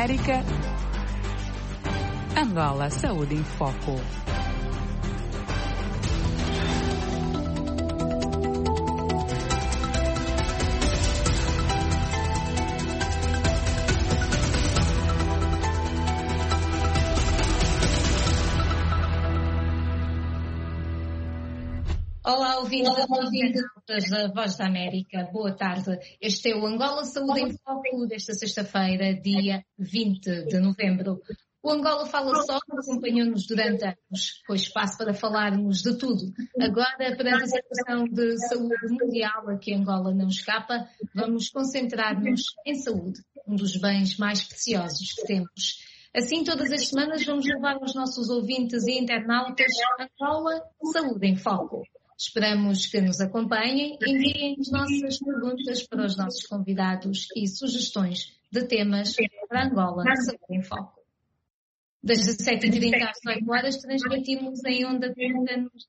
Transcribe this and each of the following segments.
América. Angola Saúde em Foco. Olá, ouvintes da Voz da América, boa tarde. Este é o Angola Saúde em Foco desta sexta-feira, dia 20 de novembro. O Angola Fala Só acompanhou-nos durante anos, foi espaço para falarmos de tudo. Agora, perante a situação de saúde mundial a que Angola não escapa, vamos concentrar-nos em saúde, um dos bens mais preciosos que temos. Assim, todas as semanas vamos levar aos nossos ouvintes e internautas Angola Saúde em Foco. Esperamos que nos acompanhem e enviem as nossas perguntas para os nossos convidados e sugestões de temas para Angola Saúde em Foco. Das 17h30 às 18 horas transmitimos em onda curta nos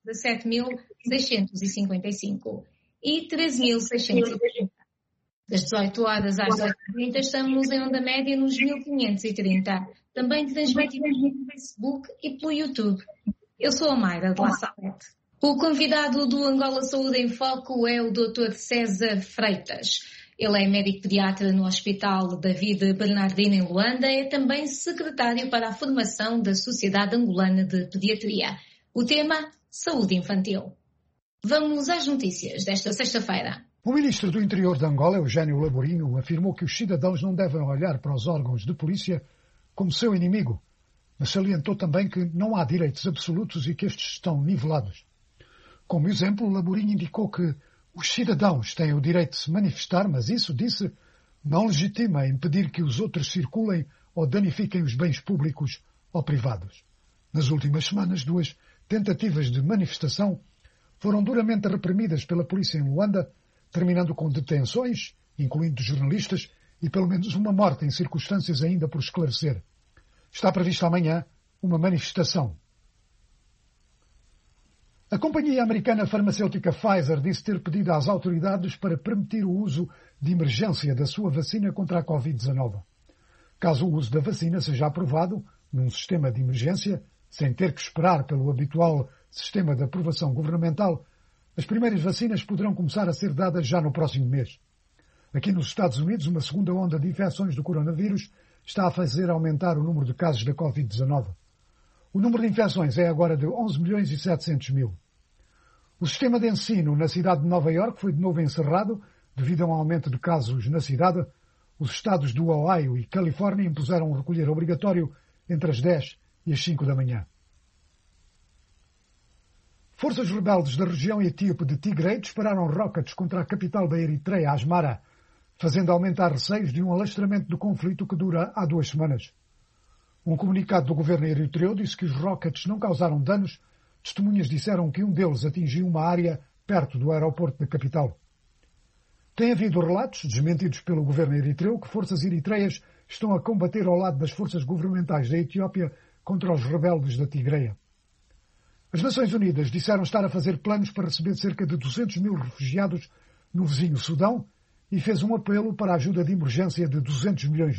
17.655 e 13.630. Das 18 horas às 18h30 estamos em onda média nos 1.530. Também transmitimos no Facebook e pelo YouTube. Eu sou a Mayra de La Salete. O convidado do Angola Saúde em Foco é o Dr. César Freitas. Ele é médico pediatra no Hospital David Bernardino em Luanda, é também secretário para a formação da Sociedade Angolana de Pediatria. O tema, saúde infantil. Vamos às notícias desta sexta-feira. O ministro do Interior de Angola, Eugênio Laborinho, afirmou que os cidadãos não devem olhar para os órgãos de polícia como seu inimigo, mas salientou também que não há direitos absolutos e que estes estão nivelados. Como exemplo, Laborinho indicou que os cidadãos têm o direito de se manifestar, mas isso, disse, não legitima impedir que os outros circulem ou danifiquem os bens públicos ou privados. Nas últimas semanas, 2 tentativas de manifestação foram duramente reprimidas pela polícia em Luanda, terminando com detenções, incluindo jornalistas, e pelo menos uma morte em circunstâncias ainda por esclarecer. Está prevista amanhã uma manifestação. A companhia americana farmacêutica Pfizer disse ter pedido às autoridades para permitir o uso de emergência da sua vacina contra a Covid-19. Caso o uso da vacina seja aprovado num sistema de emergência, sem ter que esperar pelo habitual sistema de aprovação governamental, as primeiras vacinas poderão começar a ser dadas já no próximo mês. Aqui nos Estados Unidos, uma segunda onda de infecções do coronavírus está a fazer aumentar o número de casos da Covid-19. O número de infecções é agora de 11.700.000. O sistema de ensino na cidade de Nova Iorque foi de novo encerrado devido a um aumento de casos na cidade. Os estados do Ohio e Califórnia impuseram um recolher obrigatório entre as 10 e as 5 da manhã. Forças rebeldes da região etíope de Tigray dispararam rockets contra a capital da Eritreia, Asmara, fazendo aumentar receios de um alastramento do conflito que dura há 2 semanas. Um comunicado do governo eritreu disse que os rockets não causaram danos. Testemunhas disseram que um deles atingiu uma área perto do aeroporto da capital. Tem havido relatos, desmentidos pelo governo eritreu, que forças eritreias estão a combater ao lado das forças governamentais da Etiópia contra os rebeldes da Tigreia. As Nações Unidas disseram estar a fazer planos para receber cerca de 200.000 refugiados no vizinho Sudão e fez um apelo para a ajuda de emergência de $200 milhões.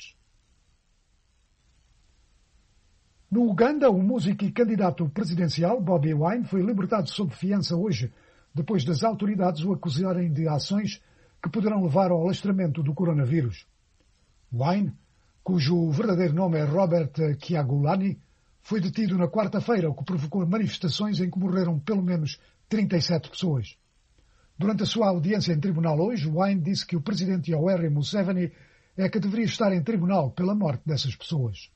No Uganda, o músico e candidato presidencial Bobi Wine foi libertado sob fiança hoje, depois das autoridades o acusarem de ações que poderão levar ao alastramento do coronavírus. Wine, cujo verdadeiro nome é Robert Kyagulanyi, foi detido na quarta-feira, o que provocou manifestações em que morreram pelo menos 37 pessoas. Durante a sua audiência em tribunal hoje, Wine disse que o presidente Yoweri Museveni é que deveria estar em tribunal pela morte dessas pessoas.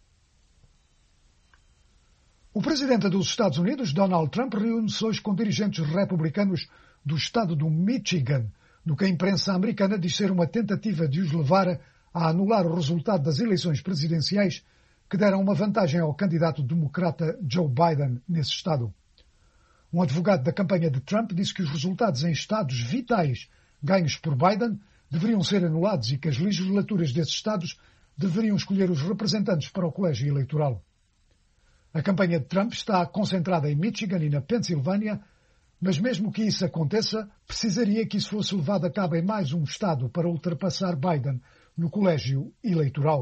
O presidente dos Estados Unidos, Donald Trump, reúne-se hoje com dirigentes republicanos do estado do Michigan, no que a imprensa americana diz ser uma tentativa de os levar a anular o resultado das eleições presidenciais que deram uma vantagem ao candidato democrata Joe Biden nesse estado. Um advogado da campanha de Trump disse que os resultados em estados vitais ganhos por Biden deveriam ser anulados e que as legislaturas desses estados deveriam escolher os representantes para o colégio eleitoral. A campanha de Trump está concentrada em Michigan e na Pensilvânia, mas mesmo que isso aconteça, precisaria que isso fosse levado a cabo em mais um estado para ultrapassar Biden no colégio eleitoral.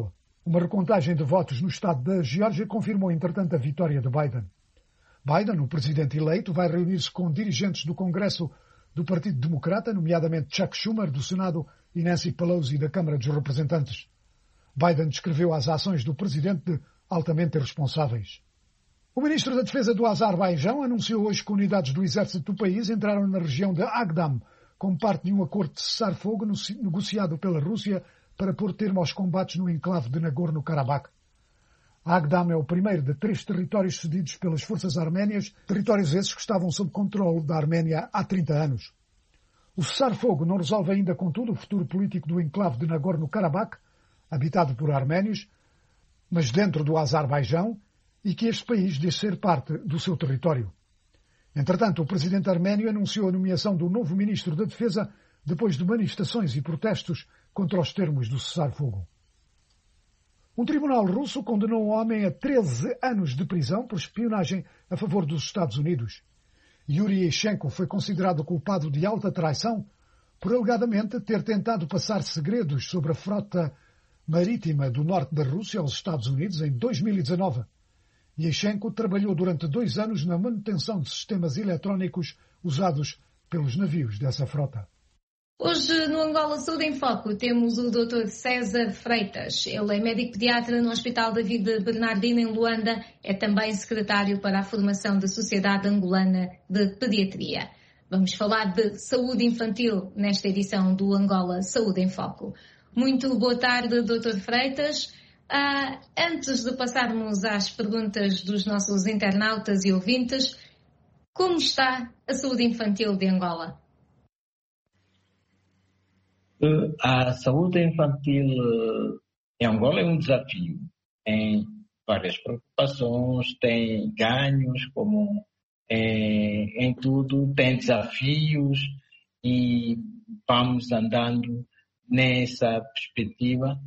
Uma recontagem de votos no estado da Geórgia confirmou, entretanto, a vitória de Biden. Biden, o presidente eleito, vai reunir-se com dirigentes do Congresso do Partido Democrata, nomeadamente Chuck Schumer, do Senado, e Nancy Pelosi, da Câmara dos Representantes. Biden descreveu as ações do presidente de altamente irresponsáveis. O ministro da Defesa do Azerbaijão anunciou hoje que unidades do exército do país entraram na região de Agdam como parte de um acordo de cessar-fogo negociado pela Rússia para pôr termo aos combates no enclave de Nagorno-Karabakh. Agdam é o primeiro de 3 territórios cedidos pelas forças arménias, territórios esses que estavam sob controle da Arménia há 30 anos. O cessar-fogo não resolve ainda, contudo, o futuro político do enclave de Nagorno-Karabakh, habitado por arménios, mas dentro do Azerbaijão, e que este país deixe ser parte do seu território. Entretanto, o presidente arménio anunciou a nomeação do novo ministro da Defesa depois de manifestações e protestos contra os termos do cessar-fogo. Um tribunal russo condenou um homem a 13 anos de prisão por espionagem a favor dos Estados Unidos. Yuri Yashchenko foi considerado culpado de alta traição por alegadamente ter tentado passar segredos sobre a frota marítima do norte da Rússia aos Estados Unidos em 2019. Yashchenko trabalhou durante 2 anos na manutenção de sistemas eletrónicos usados pelos navios dessa frota. Hoje, no Angola Saúde em Foco, temos o Dr. César Freitas. Ele é médico pediatra no Hospital David Bernardino, em Luanda. É também secretário para a formação da Sociedade Angolana de Pediatria. Vamos falar de saúde infantil nesta edição do Angola Saúde em Foco. Muito boa tarde, Dr. Freitas. Antes de passarmos às perguntas dos nossos internautas e ouvintes, como está a saúde infantil de Angola? A saúde infantil em Angola é um desafio. Tem várias preocupações, tem ganhos, como em tudo, tem desafios e vamos andando nessa perspectiva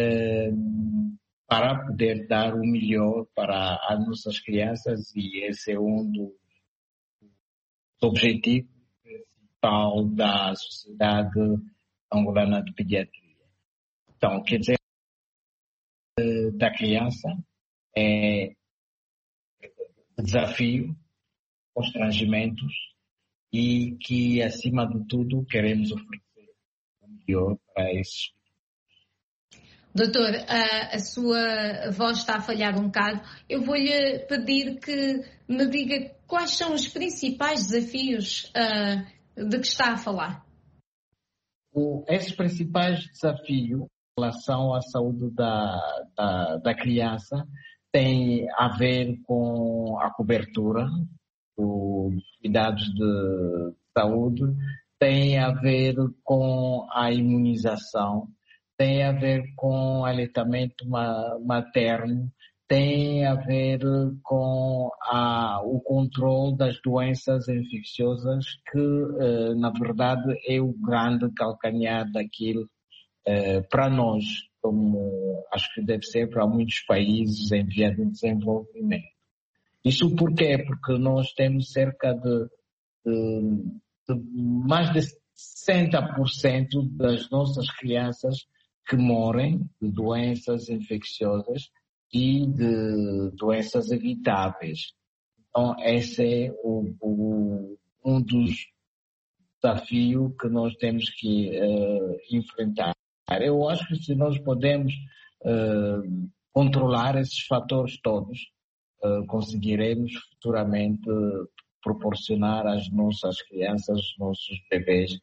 para poder dar o melhor para as nossas crianças, e esse é um dos objetivos principais da Sociedade Angolana de Pediatria. Então, quer dizer, da criança é desafio, constrangimentos, e que, acima de tudo, queremos oferecer o melhor para esses. Doutor, a sua voz está a falhar um bocado. Eu vou-lhe pedir que me diga quais são os principais desafios de que está a falar. Esses principais desafios em relação à saúde da criança têm a ver com a cobertura dos cuidados de saúde, tem a ver com a imunização, tem a ver com o aleitamento materno, tem a ver com o controle das doenças infecciosas, que, na verdade, é o grande calcanhar daquilo para nós, como acho que deve ser para muitos países em via de desenvolvimento. Isso por quê? Porque nós temos cerca de mais de 60% das nossas crianças que morrem de doenças infecciosas e de doenças evitáveis. Então, esse é um dos desafios que nós temos que enfrentar. Eu acho que se nós podemos controlar esses fatores todos, conseguiremos futuramente proporcionar às nossas crianças, aos nossos bebês,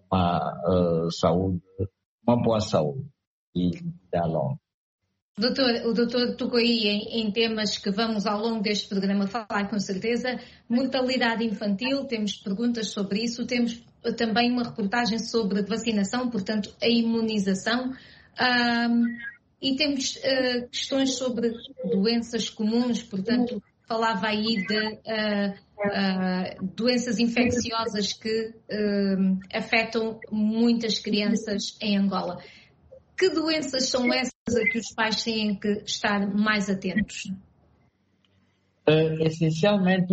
uma boa saúde e vida longa. O doutor tocou aí em temas que vamos ao longo deste programa falar com certeza. Mortalidade infantil, temos perguntas sobre isso, temos também uma reportagem sobre vacinação, portanto a imunização, e temos questões sobre doenças comuns, portanto falava aí de doenças infecciosas que afetam muitas crianças em Angola. Que doenças são essas a que os pais têm que estar mais atentos? Essencialmente,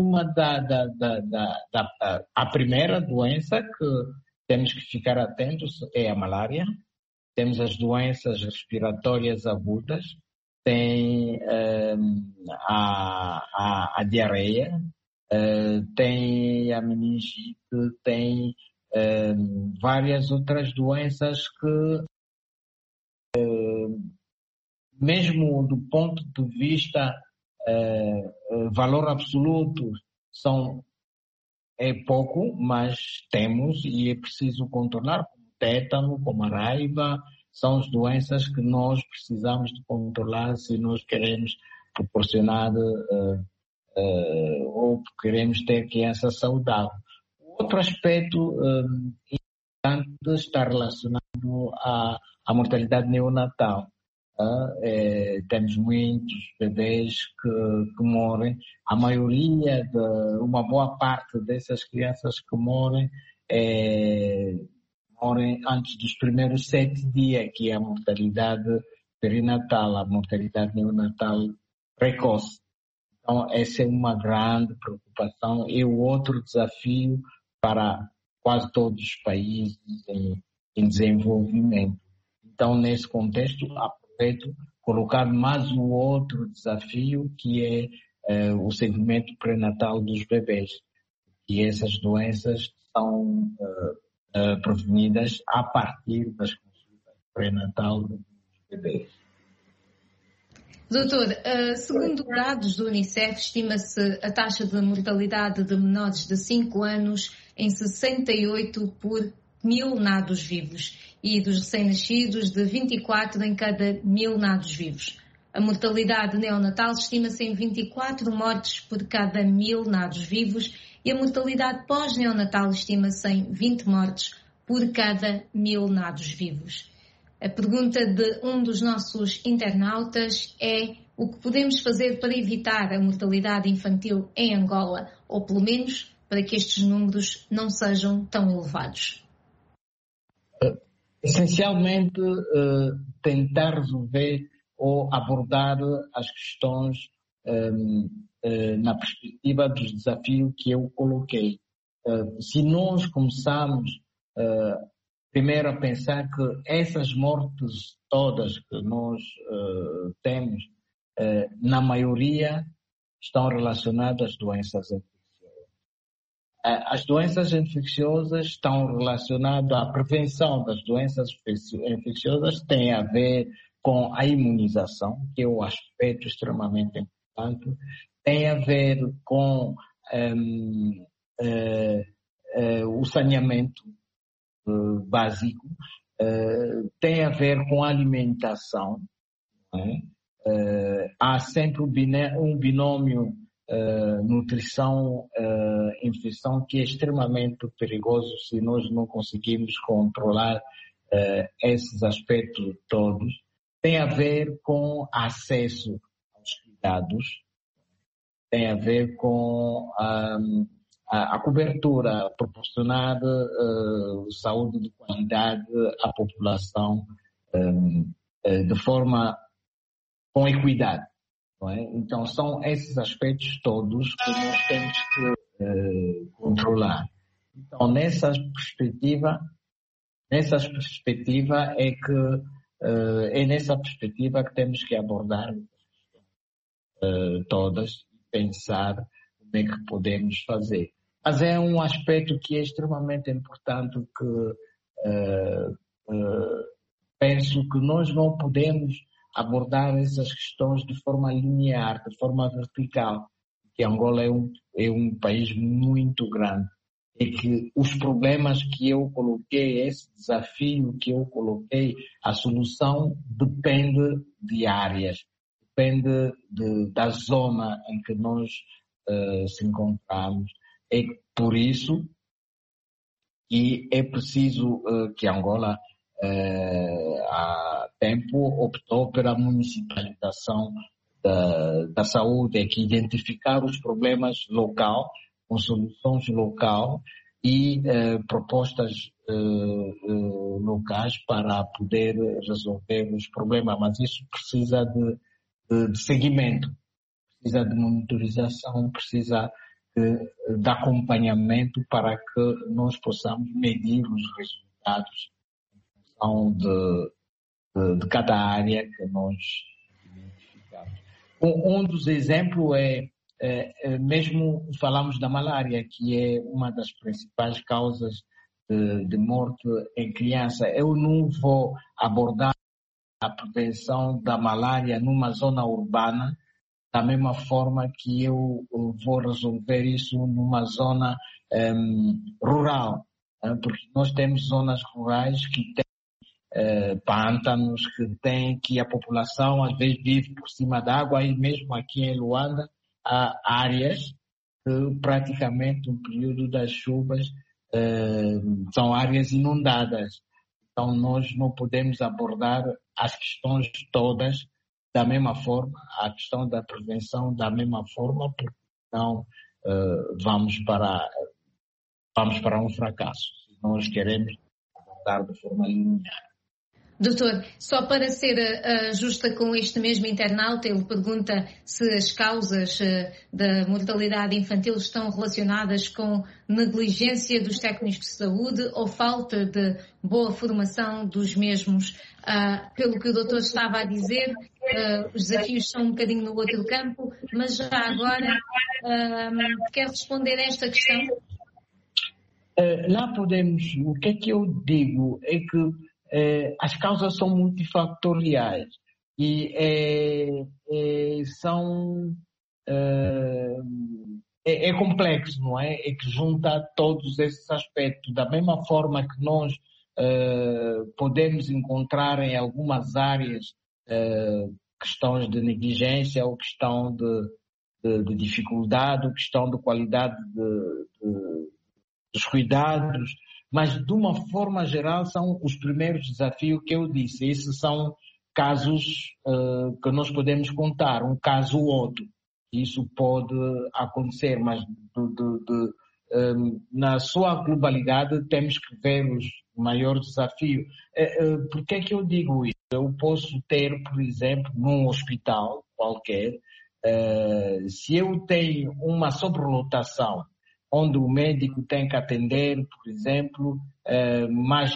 a primeira doença que temos que ficar atentos é a malária. Temos as doenças respiratórias agudas, tem a diarreia, tem a meningite, tem várias outras doenças que, mesmo do ponto de vista valor absoluto, é pouco, mas temos e é preciso controlar, como o tétano, como a raiva, são as doenças que nós precisamos de controlar se nós queremos proporcionar ou queremos ter criança saudável. Outro aspecto importante está relacionado à mortalidade neonatal. Temos muitos bebês que morrem. A maioria, uma boa parte dessas crianças que morrem antes dos primeiros 7 dias, que é a mortalidade perinatal, a mortalidade neonatal precoce. Então, essa é uma grande preocupação e o outro desafio para quase todos os países em desenvolvimento. Então, nesse contexto, aproveito colocar mais um outro desafio, que é o segmento pré-natal dos bebês. E essas doenças são prevenidas a partir das consultas pré-natal dos bebês. Doutor, segundo dados do Unicef, estima-se a taxa de mortalidade de menores de 5 anos em 68 por 1000 nados vivos e dos recém-nascidos de 24 em cada 1000 nados vivos. A mortalidade neonatal estima-se em 24 mortes por cada 1000 nados vivos e a mortalidade pós-neonatal estima-se em 20 mortes por cada 1000 nados vivos. A pergunta de um dos nossos internautas é: o que podemos fazer para evitar a mortalidade infantil em Angola, ou pelo menos para que estes números não sejam tão elevados? Essencialmente, tentar resolver ou abordar as questões na perspectiva dos desafios que eu coloquei. Se nós começarmos primeiro a pensar que essas mortes todas que nós temos, na maioria, estão relacionadas às doenças infecciosas. As doenças infecciosas estão relacionadas à prevenção das doenças infecciosas, tem a ver com a imunização, que é um aspecto extremamente importante, tem a ver com o saneamento básico, tem a ver com a alimentação. Há sempre um binômio nutrição-infecção que é extremamente perigoso se nós não conseguirmos controlar esses aspectos todos. Tem a ver com acesso aos cuidados, tem a ver com a cobertura, proporcionar saúde de qualidade à população de forma com equidade. Não é? Então, são esses aspectos todos que nós temos que controlar. Então, nessa perspectiva é nessa perspectiva que temos que abordar todas e pensar como é que podemos fazer. Mas é um aspecto que é extremamente importante que penso que nós não podemos abordar essas questões de forma linear, de forma vertical, que Angola é um país muito grande e que os problemas que eu coloquei, esse desafio que eu coloquei, a solução depende de áreas, depende da zona em que nós se encontramos. É por isso que é preciso que Angola há tempo optou pela municipalização da saúde, é que identificar os problemas local, com soluções local e propostas locais para poder resolver os problemas. Mas isso precisa de seguimento, precisa de monitorização, precisa de acompanhamento para que nós possamos medir os resultados em função de cada área que nós identificamos. Um dos exemplos mesmo falamos da malária, que é uma das principais causas de morte em criança. Eu não vou abordar a prevenção da malária numa zona urbana da mesma forma que eu vou resolver isso numa zona rural, porque nós temos zonas rurais que têm pântanos, que a população às vezes vive por cima d'água, e mesmo aqui em Luanda há áreas que praticamente no período das chuvas são áreas inundadas. Então nós não podemos abordar as questões todas da mesma forma, a questão da prevenção da mesma forma, porque senão vamos para um fracasso. Nós queremos abordar de forma linear. Doutor, só para ser justa com este mesmo internauta, ele pergunta se as causas da mortalidade infantil estão relacionadas com negligência dos técnicos de saúde ou falta de boa formação dos mesmos. Pelo que o doutor estava a dizer, os desafios são um bocadinho no outro campo, mas já agora quer responder a esta questão? Lá podemos, o que é que eu digo é que as causas são multifactoriais e é complexo, não é? É que junta todos esses aspectos. Da mesma forma que nós podemos encontrar em algumas áreas questões de negligência ou questão de dificuldade ou questão de qualidade dos cuidados, mas de uma forma geral são os primeiros desafios que eu disse. Esses são casos que nós podemos contar, um caso ou outro. Isso pode acontecer, mas na sua globalidade temos que ver os maiores desafios. Por que é que eu digo isso? Eu posso ter, por exemplo, num hospital qualquer, se eu tenho uma sobrelotação, onde o médico tem que atender, por exemplo, mais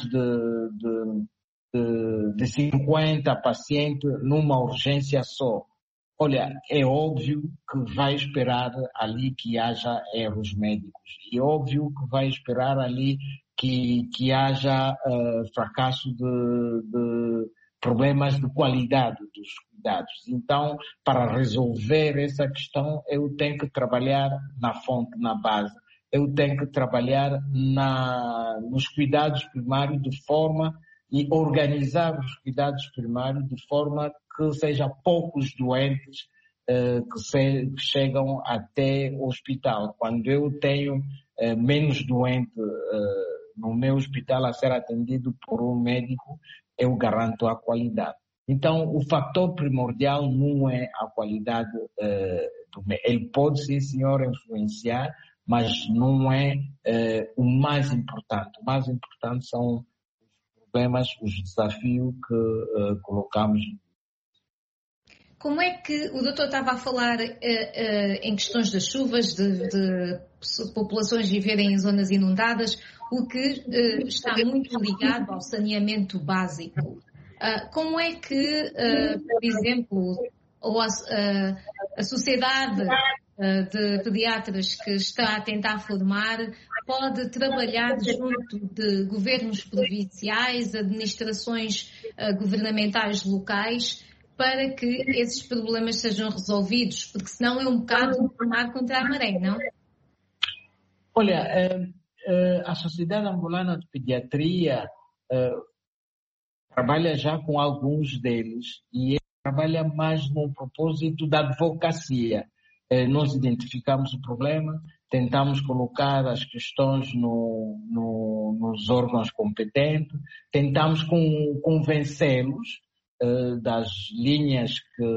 de 50 pacientes numa urgência só. Olha, é óbvio que vai esperar ali que haja erros médicos. É óbvio que vai esperar ali que haja fracasso de problemas de qualidade dos cuidados. Então, para resolver essa questão, eu tenho que trabalhar na fonte, na base. Eu tenho que trabalhar nos cuidados primários de forma e organizar os cuidados primários de forma que seja poucos doentes que chegam até o hospital. Quando eu tenho menos doentes no meu hospital a ser atendido por um médico, eu garanto a qualidade. Então, o fator primordial não é a qualidade do médico. Ele pode, sim, senhor, influenciar, mas não é o mais importante. O mais importante são os problemas, os desafios que colocamos. Como é que o doutor estava a falar em questões das chuvas, de populações viverem em zonas inundadas, o que está muito ligado ao saneamento básico. Como é que, por exemplo, a sociedade de pediatras que está a tentar formar pode trabalhar junto de governos provinciais, administrações governamentais locais, para que esses problemas sejam resolvidos? Porque senão é um bocado remar contra a maré, não? Olha, a Sociedade Angolana de Pediatria trabalha já com alguns deles e trabalha mais no propósito da advocacia. Nós identificamos o problema, tentamos colocar as questões nos órgãos competentes, tentamos convencê-los das linhas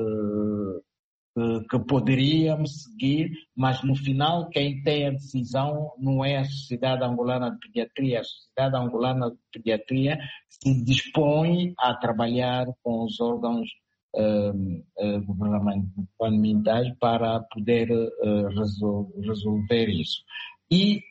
que poderíamos seguir, mas no final quem tem a decisão não é a Sociedade Angolana de Pediatria. A Sociedade Angolana de Pediatria se dispõe a trabalhar com os órgãos governamentais para poder resolver isso. E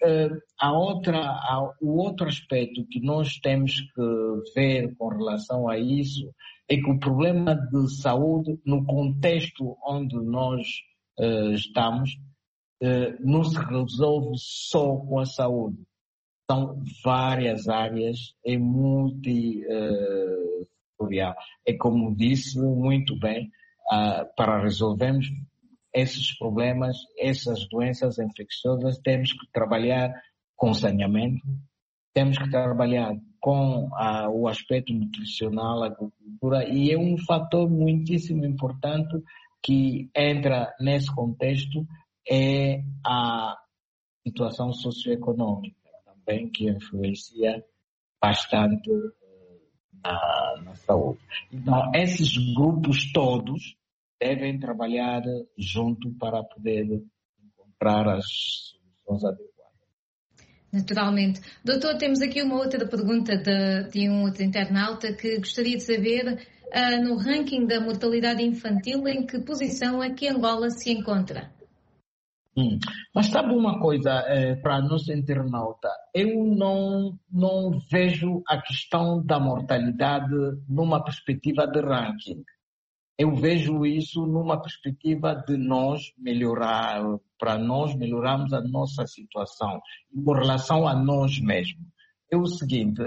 o outro aspecto que nós temos que ver com relação a isso é que o problema de saúde, no contexto onde nós estamos, não se resolve só com a saúde. São várias áreas, é multissetorial. É como disse muito bem, para resolvermos esses problemas, essas doenças infecciosas, temos que trabalhar com saneamento, temos que trabalhar com o aspecto nutricional, a agricultura, e é um fator muitíssimo importante que entra nesse contexto, é a situação socioeconômica também, que influencia bastante na saúde. Então, esses grupos todos devem trabalhar junto para poder encontrar as soluções adequadas. Naturalmente. Doutor, temos aqui uma outra pergunta de um outro internauta que gostaria de saber, no ranking da mortalidade infantil, em que posição é que Angola se encontra? Mas sabe uma coisa, para a nossa internauta, eu não vejo a questão da mortalidade numa perspectiva de ranking. Eu vejo isso numa perspectiva de nós melhorar, para nós melhorarmos a nossa situação, com relação a nós mesmos. É o seguinte,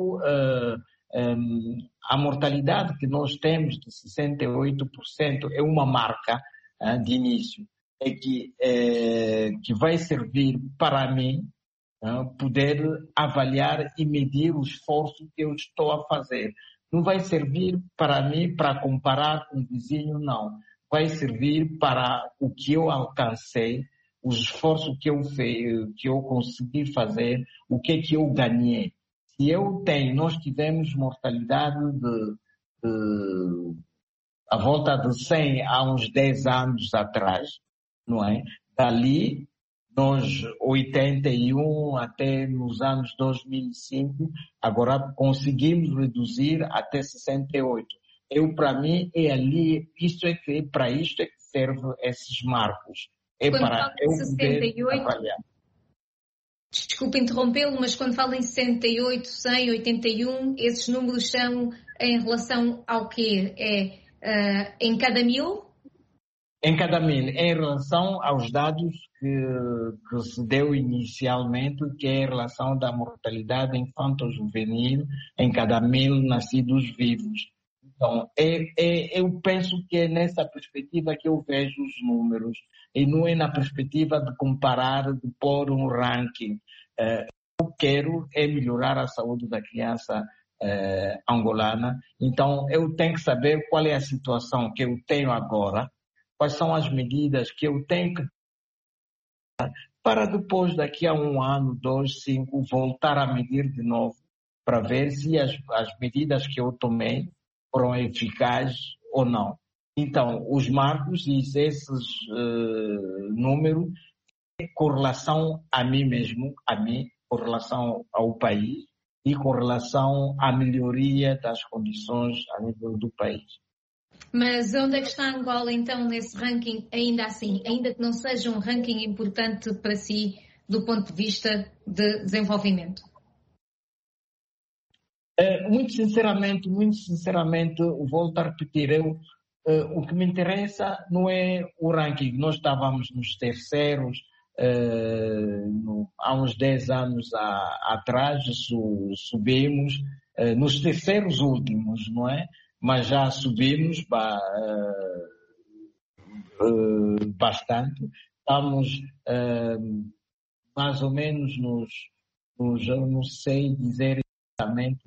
a mortalidade que nós temos de 68% é uma marca de início, que vai servir para mim poder avaliar e medir o esforço que eu estou a fazer. Não vai servir para mim para comparar com o vizinho, não. Vai servir para o que eu alcancei, os esforços que eu fiz, que eu consegui fazer, o que é que eu ganhei. Se nós tivemos mortalidade à volta de 100 há uns 10 anos atrás, não é? Dali, nós 81 até nos anos 2005, agora conseguimos reduzir até 68. Para mim, é ali, para isto é que servem esses marcos. Quando para eu 68, poder avaliar. Desculpe interrompê-lo, mas quando fala em 68, 100, 81, esses números são em relação ao quê? Em cada mil? Em cada mil, em relação aos dados que se deu inicialmente, que é em relação da mortalidade infanto-juvenil em cada 1000 nascidos vivos. Então, eu penso que é nessa perspectiva que eu vejo os números, e não é na perspectiva de comparar, de pôr um ranking. Eu quero melhorar a saúde da criança angolana, então eu tenho que saber qual é a situação que eu tenho agora, quais são as medidas que eu tenho que para depois, daqui a 1 ano, 2, 5, voltar a medir de novo para ver se as medidas que eu tomei foram eficazes ou não. Então, os marcos e esses números com relação a mim mesmo, com relação ao país e com relação à melhoria das condições a nível do país. Mas onde é que está Angola, então, nesse ranking, ainda assim, ainda que não seja um ranking importante para si, do ponto de vista de desenvolvimento? Muito sinceramente, volto a repetir, o que me interessa não é o ranking. Nós estávamos nos terceiros, há uns 10 anos atrás, subimos, nos terceiros últimos, não é? Mas já subimos bastante. Estamos mais ou menos eu não sei dizer exatamente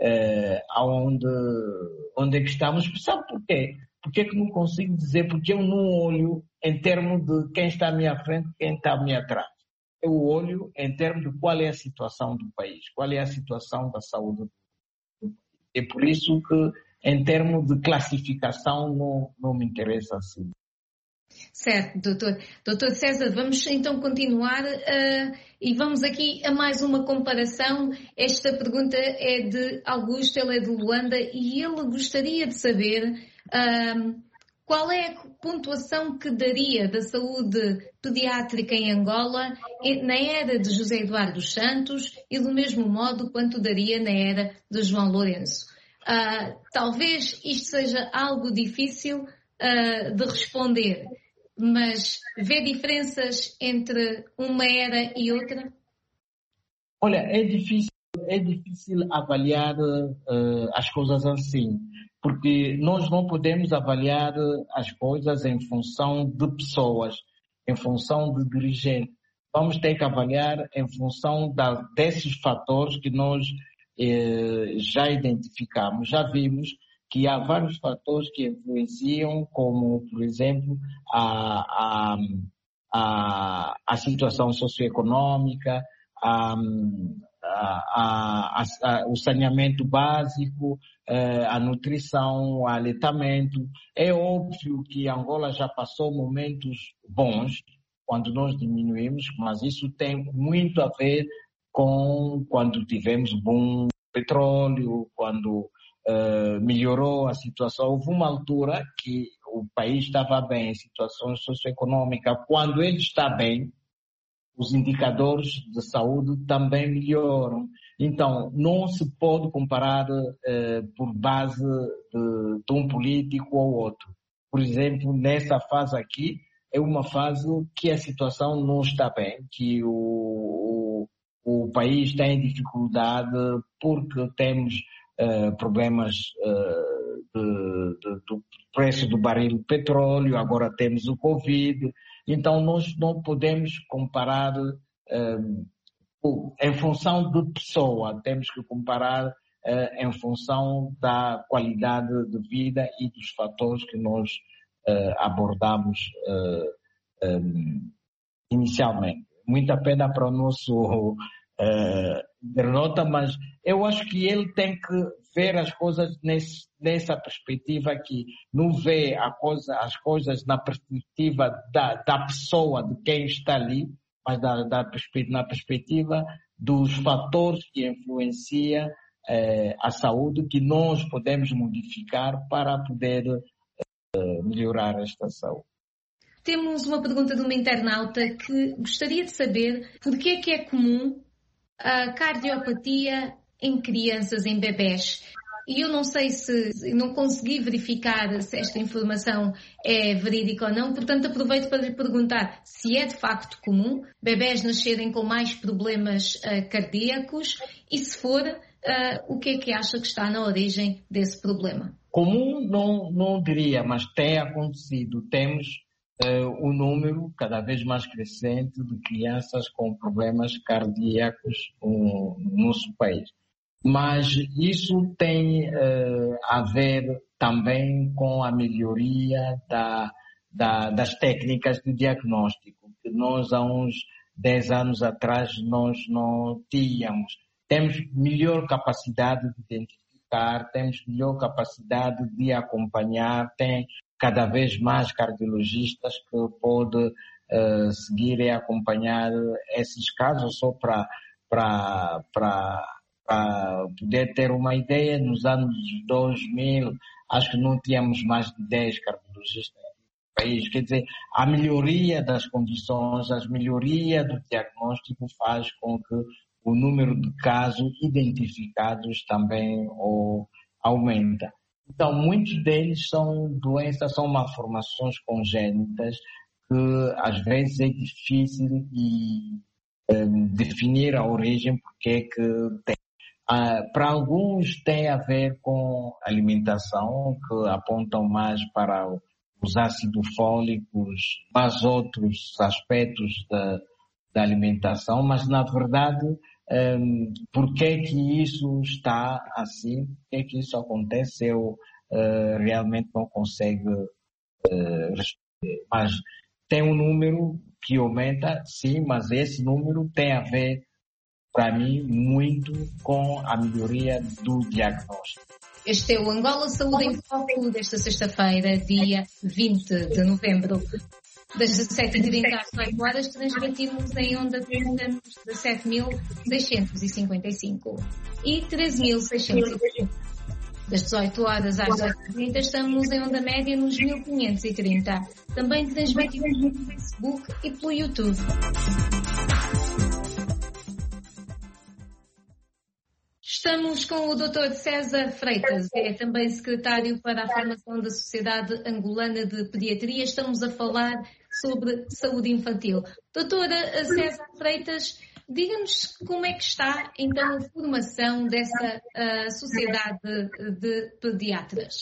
onde é que estamos. Sabe por quê? Por que não consigo dizer? Porque eu não olho em termos de quem está à minha frente e quem está à minha atrás. Eu olho em termos de qual é a situação do país, qual é a situação da saúde do país. É por isso que, em termos de classificação, não me interessa assim. Certo, doutor. Doutor César, vamos então continuar e vamos aqui a mais uma comparação. Esta pergunta é de Augusto, ele é de Luanda e ele gostaria de saber qual é a pontuação que daria da saúde pediátrica em Angola na era de José Eduardo dos Santos e do mesmo modo quanto daria na era de João Lourenço. Talvez isto seja algo difícil de responder, mas vê diferenças entre uma era e outra? Olha, é difícil avaliar as coisas assim, porque nós não podemos avaliar as coisas em função de pessoas, em função de dirigentes. Vamos ter que avaliar em função desses fatores que nós já identificamos, já vimos que há vários fatores que influenciam, como, por exemplo, a situação socioeconômica, o saneamento básico, a nutrição, o aleitamento. É óbvio que Angola já passou momentos bons quando nós diminuímos, mas isso tem muito a ver com quando tivemos boom petróleo, quando melhorou a situação. Houve uma altura que o país estava bem em situação socioeconômica. Quando ele está bem, os indicadores de saúde também melhoram. Então, não se pode comparar por base de um político ou outro. Por exemplo, nessa fase aqui, é uma fase que a situação não está bem, que o país está em dificuldade porque temos problemas do preço do barril de petróleo, agora temos o Covid. Então, nós não podemos comparar em função de pessoa, temos que comparar em função da qualidade de vida e dos fatores que nós abordamos inicialmente. Muita pena para o nosso internauta, mas eu acho que ele tem que ver as coisas nessa perspectiva aqui, não vê as coisas na perspectiva da pessoa, de quem está ali, mas na perspectiva dos fatores que influenciam a saúde, que nós podemos modificar para poder melhorar esta saúde. Temos uma pergunta de uma internauta que gostaria de saber por que é comum a cardiopatia em crianças, em bebés. E eu não sei não consegui verificar se esta informação é verídica ou não, portanto aproveito para lhe perguntar se é de facto comum bebés nascerem com mais problemas cardíacos e se for, o que é que acha que está na origem desse problema? Comum não diria, mas tem acontecido. Temos um número cada vez mais crescente de crianças com problemas cardíacos no nosso país. Mas isso tem a ver também com a melhoria das técnicas de diagnóstico, que nós há uns 10 anos atrás nós não tínhamos. Temos melhor capacidade de identificar, temos melhor capacidade de acompanhar, tem cada vez mais cardiologistas que podem seguir e acompanhar esses casos. Só para poder ter uma ideia, nos anos 2000, acho que não tínhamos mais de 10 cardiologistas no país. Quer dizer, a melhoria das condições, a melhoria do diagnóstico faz com que o número de casos identificados também aumenta. Então, muitos deles são doenças, são malformações congênitas que às vezes é difícil definir a origem, porque é que tem. Para alguns tem a ver com alimentação, que apontam mais para os ácidos fólicos, mas outros aspectos da alimentação, mas na verdade, por que isso está assim, por que isso acontece, eu realmente não consigo responder. Mas tem um número que aumenta, sim, mas esse número tem a ver, para mim, muito com a melhoria do diagnóstico. Este é o Angola Saúde em Foco desta sexta-feira, dia 20 de novembro. Das 17h30 às 18 horas, transmitimos em onda de 17.655 e 13.650. Das 18 horas às 18h30 estamos em onda média nos 1530. Também transmitimos no Facebook e pelo YouTube. Estamos com o Dr. César Freitas, é também secretário para a formação da Sociedade Angolana de Pediatria. Estamos a falar sobre saúde infantil. Doutora César Freitas, diga-nos como é que está então a formação dessa Sociedade de Pediatras.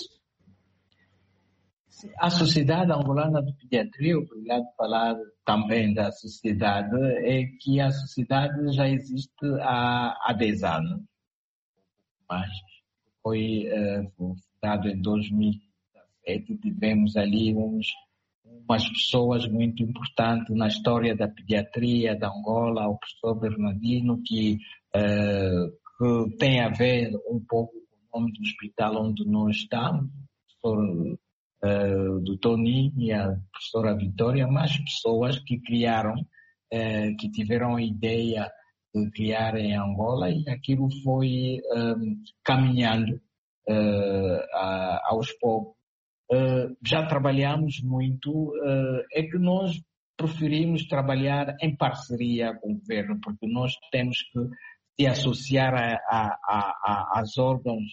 A Sociedade Angolana de Pediatria, obrigado por falar também da sociedade, é que a sociedade já existe há 10 anos. Mas foi fundado em 2017, tivemos ali umas pessoas muito importantes na história da pediatria da Angola, o professor Bernardino, que tem a ver um pouco com o nome do hospital onde nós estamos, o professor do Tony e a professora Vitória, mais pessoas que criaram, que tiveram a ideia de criar em Angola, e aquilo foi caminhando aos poucos. Já trabalhamos muito, é que nós preferimos trabalhar em parceria com o governo, porque nós temos que se associar aos órgãos,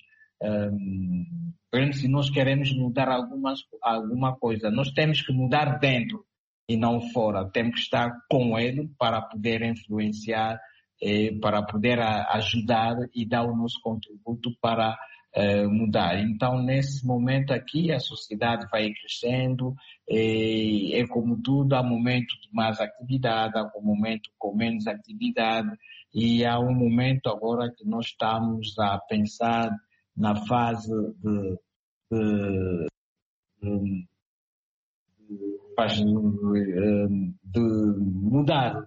se nós queremos mudar alguma coisa, nós temos que mudar dentro e não fora, temos que estar com ele para poder influenciar, para poder ajudar e dar o nosso contributo para mudar. Então, nesse momento aqui, a sociedade vai crescendo, é como tudo, há momento de mais atividade, há um momento com menos atividade, e há um momento agora que nós estamos a pensar na fase de mudar,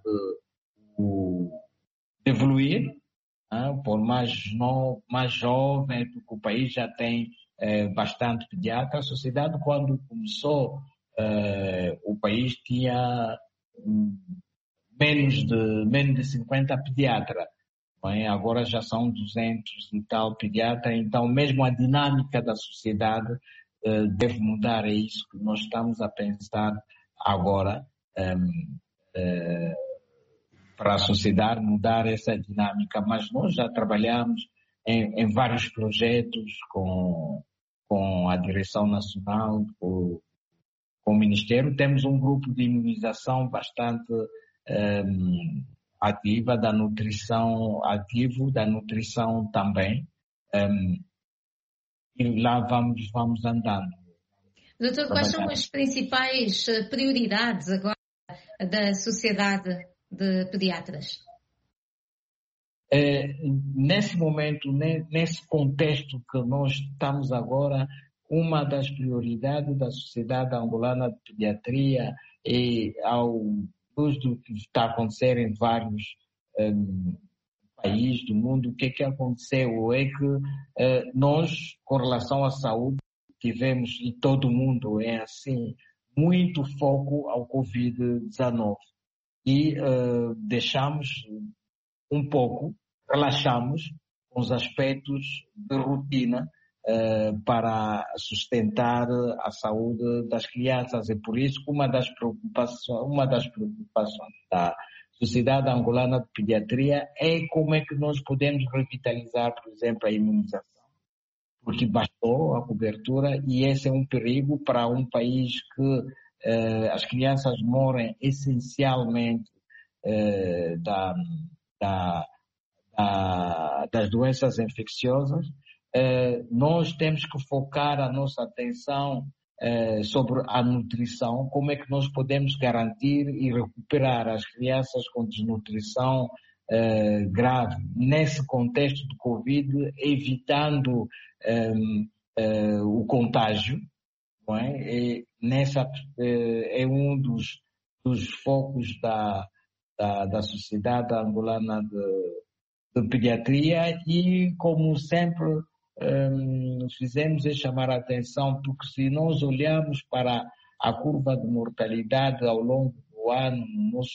de evoluir, por mais jovem, porque o país já tem bastante pediatra. A sociedade, quando começou, o país tinha menos de 50 pediatras. Agora já são 200 e tal pediatras, então mesmo a dinâmica da sociedade deve mudar. É isso que nós estamos a pensar agora, para a sociedade mudar essa dinâmica, mas nós já trabalhamos em vários projetos com a Direção Nacional, com o Ministério. Temos um grupo de imunização bastante ativa, da nutrição também, e lá vamos andando. Doutor, quais são as principais prioridades agora da Sociedade de Pediatras? Nesse momento, nesse contexto que nós estamos agora, uma das prioridades da Sociedade Angolana de Pediatria ao luz do que está a acontecer em vários países do mundo. O que aconteceu é que nós, com relação à saúde, tivemos, e todo mundo é assim, muito foco ao Covid-19. E deixamos um pouco, relaxamos com os aspectos de rotina para sustentar a saúde das crianças. E por isso uma das preocupações da Sociedade Angolana de Pediatria é como é que nós podemos revitalizar, por exemplo, a imunização. Porque bastou a cobertura, e esse é um perigo para um país que as crianças morrem essencialmente das doenças infecciosas. Nós temos que focar a nossa atenção sobre a nutrição, como é que nós podemos garantir e recuperar as crianças com desnutrição grave nesse contexto de Covid, evitando o contágio. Não é? É um dos focos da Sociedade Angolana de Pediatria, e como sempre fizemos é chamar a atenção, porque se nós olharmos para a curva de mortalidade ao longo do ano no nosso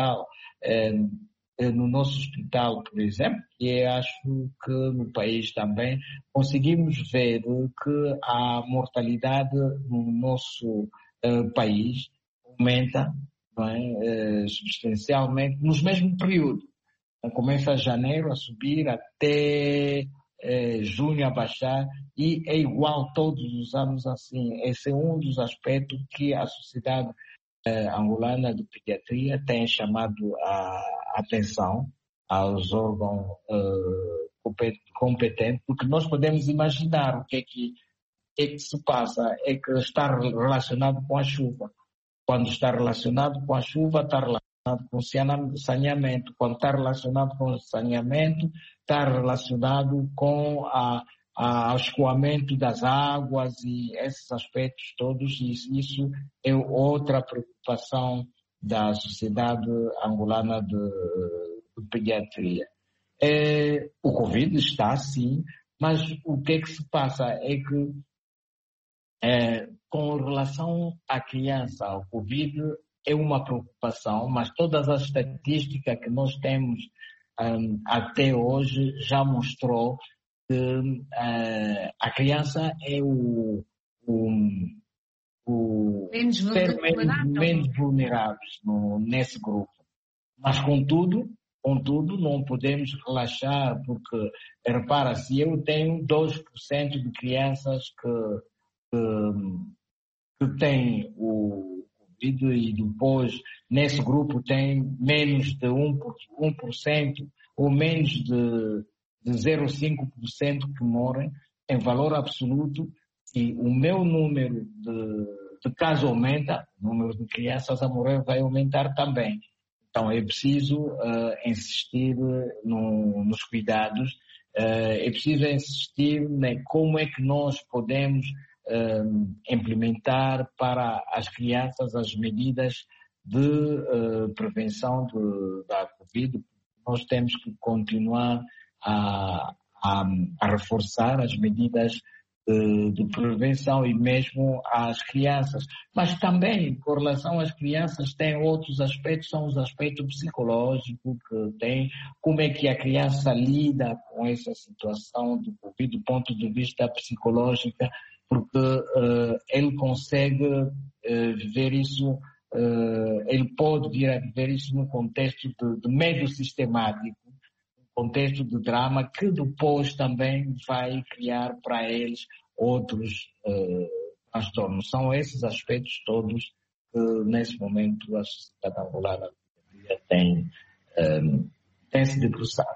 hospital, por exemplo, e acho que no país também, conseguimos ver que a mortalidade no nosso país aumenta, não é, substancialmente nos mesmos períodos. Começa janeiro a subir até junho a baixar, e é igual todos os anos assim. Esse é um dos aspectos que a Sociedade Angolana de Pediatria tem chamado a atenção aos órgãos competentes, porque nós podemos imaginar o que é que se passa, é que está relacionado com a chuva. Quando está relacionado com a chuva, está relacionado com saneamento. Quando está relacionado com o saneamento, está relacionado com o escoamento das águas e esses aspectos todos. E isso é outra preocupação da Sociedade Angolana de Pediatria. O Covid está, sim, mas o que é que se passa é que com relação à criança, o Covid é uma preocupação, mas todas as estatísticas que nós temos até hoje já mostrou que a criança é o menos vulneráveis nesse grupo. Mas, contudo, não podemos relaxar, porque, repara, se eu tenho 2% de crianças que têm o Covid e depois nesse grupo tem menos de 1% ou menos de 0,5% que morrem, em valor absoluto, e o meu número de casos aumenta, o número de crianças a morrer vai aumentar também. Então é preciso insistir nos cuidados, é preciso insistir em como é que nós podemos implementar para as crianças as medidas de prevenção da Covid. Nós temos que continuar a reforçar as medidas de prevenção e mesmo às crianças. Mas também, com relação às crianças, tem outros aspectos, são os aspectos psicológicos que tem, como é que a criança lida com essa situação do Covid do ponto de vista psicológico, porque ele consegue viver isso, ele pode vir a viver isso num contexto de medo sistemático, contexto de drama, que depois também vai criar para eles outros transtornos. São esses aspectos todos que, nesse momento, a sociedade angolana tem se debruçado.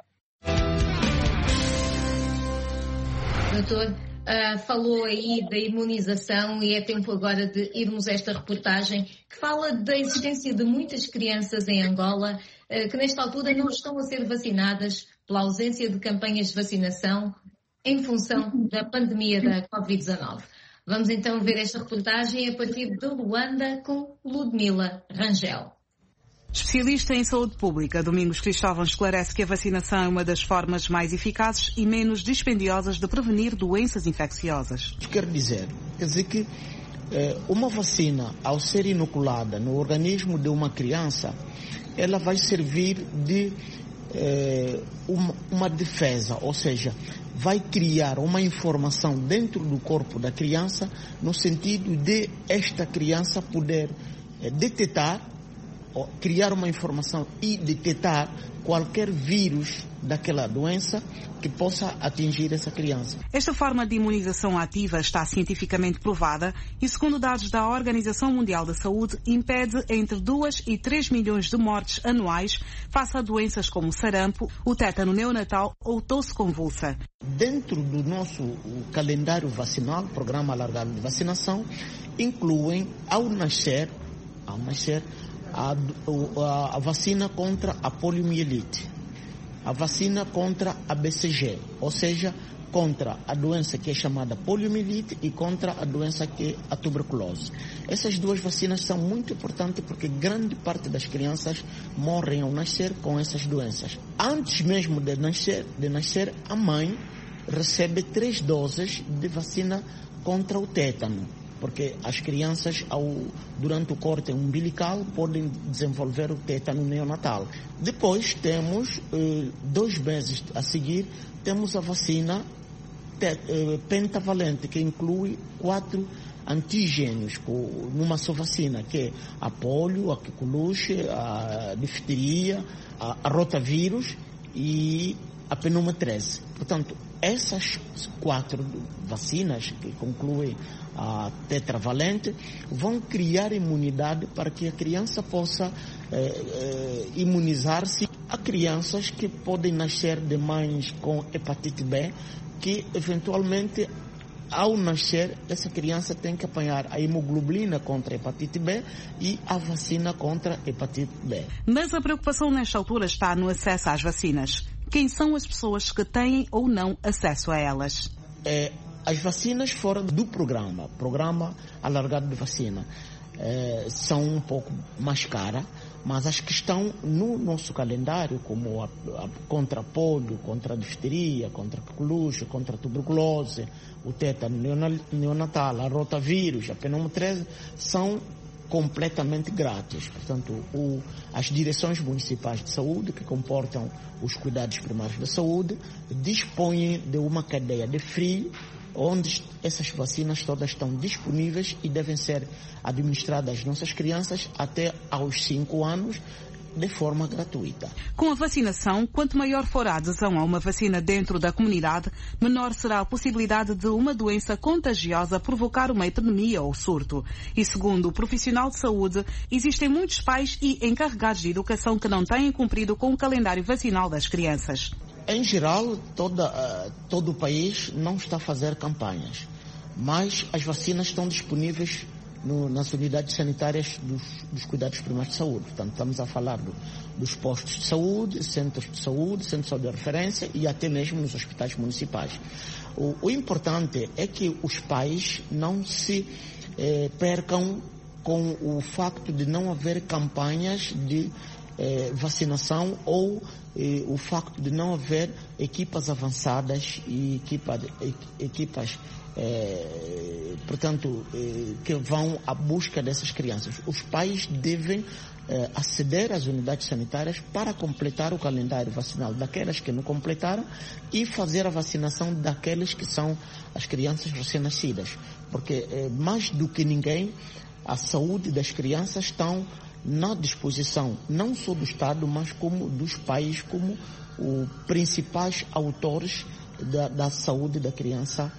Doutor, falou aí da imunização e é tempo agora de irmos a esta reportagem que fala da existência de muitas crianças em Angola que nesta altura não estão a ser vacinadas pela ausência de campanhas de vacinação em função da pandemia da Covid-19. Vamos então ver esta reportagem a partir de Luanda com Ludmila Rangel. Especialista em saúde pública, Domingos Cristóvão esclarece que a vacinação é uma das formas mais eficazes e menos dispendiosas de prevenir doenças infecciosas. Quer dizer que uma vacina, ao ser inoculada no organismo de uma criança, ela vai servir de uma defesa, ou seja, vai criar uma informação dentro do corpo da criança no sentido de esta criança poder detectar, criar uma informação e detectar qualquer vírus daquela doença que possa atingir essa criança. Esta forma de imunização ativa está cientificamente provada e, segundo dados da Organização Mundial da Saúde, impede entre 2 e 3 milhões de mortes anuais face a doenças como sarampo, o tétano neonatal ou tosse convulsa. Dentro do nosso calendário vacinal, programa alargado de vacinação, incluem ao nascer a vacina contra a poliomielite, a vacina contra a BCG, ou seja, contra a doença que é chamada poliomielite e contra a doença que é a tuberculose. Essas duas vacinas são muito importantes porque grande parte das crianças morrem ao nascer com essas doenças. Antes mesmo de nascer, a mãe recebe 3 doses de vacina contra o tétano, porque as crianças, durante o corte umbilical, podem desenvolver o tétano neonatal. Depois temos, 2 meses a seguir, temos a vacina pentavalente, que inclui 4 antígenos numa só vacina, que é a polio, a coqueluche, a difteria, a rotavírus e a pneuma 13. Portanto, essas 4 vacinas que concluem a tetravalente vão criar imunidade para que a criança possa imunizar-se a crianças que podem nascer de mães com hepatite B, que eventualmente ao nascer essa criança tem que apanhar a hemoglobina contra a hepatite B e a vacina contra a hepatite B. Mas a preocupação nesta altura está no acesso às vacinas. Quem são as pessoas que têm ou não acesso a elas? As vacinas fora do programa alargado de vacina, são um pouco mais caras, mas as que estão no nosso calendário, como contra a polio, contra a difteria, contra a coqueluche, contra a tuberculose, o tétano neonatal, a rotavírus, a pneuma 13, são completamente grátis. Portanto, as direções municipais de saúde, que comportam os cuidados primários da saúde, dispõem de uma cadeia de frio, onde essas vacinas todas estão disponíveis e devem ser administradas às nossas crianças até aos 5 anos, de forma gratuita. Com a vacinação, quanto maior for a adesão a uma vacina dentro da comunidade, menor será a possibilidade de uma doença contagiosa provocar uma epidemia ou surto. E segundo o profissional de saúde, existem muitos pais e encarregados de educação que não têm cumprido com o calendário vacinal das crianças. Em geral, todo o país não está a fazer campanhas, mas as vacinas estão disponíveis nas unidades sanitárias dos cuidados primários de saúde. Portanto, estamos a falar dos postos de saúde, centros de saúde de referência e até mesmo nos hospitais municipais. O importante é que os pais não se percam com o facto de não haver campanhas de vacinação ou o facto de não haver equipas avançadas e equipas portanto, que vão à busca dessas crianças. Os pais devem aceder às unidades sanitárias para completar o calendário vacinal daquelas que não completaram e fazer a vacinação daqueles que são as crianças recém-nascidas. Porque, mais do que ninguém, a saúde das crianças estão na disposição não só do Estado, mas como dos pais, como os principais autores da saúde da criança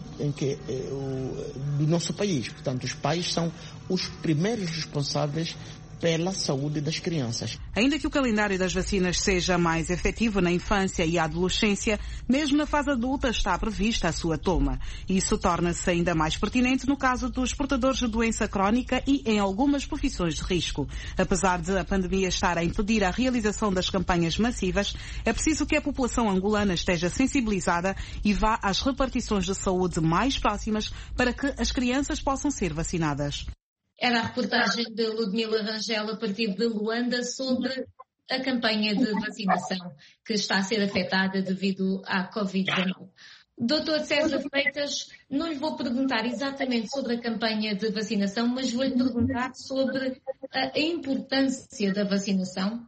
do nosso país. Portanto, os pais são os primeiros responsáveis pela saúde das crianças. Ainda que o calendário das vacinas seja mais efetivo na infância e adolescência, mesmo na fase adulta está prevista a sua toma. Isso torna-se ainda mais pertinente no caso dos portadores de doença crónica e em algumas profissões de risco. Apesar de a pandemia estar a impedir a realização das campanhas massivas, é preciso que a população angolana esteja sensibilizada e vá às repartições de saúde mais próximas para que as crianças possam ser vacinadas. Era a reportagem de Ludmila Rangel a partir de Luanda sobre a campanha de vacinação que está a ser afetada devido à Covid-19. Dr. César Freitas, não lhe vou perguntar exatamente sobre a campanha de vacinação, mas vou-lhe perguntar sobre a importância da vacinação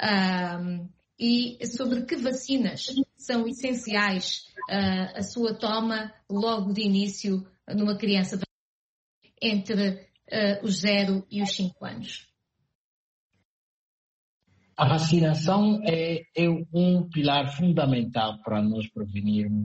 e sobre que vacinas são essenciais a sua toma logo de início numa criança entre os 0 e os 5 anos. A vacinação é um pilar fundamental para nós prevenirmos